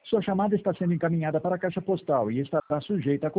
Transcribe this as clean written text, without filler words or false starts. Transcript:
Sua chamada está sendo encaminhada para a caixa postal e estará sujeita a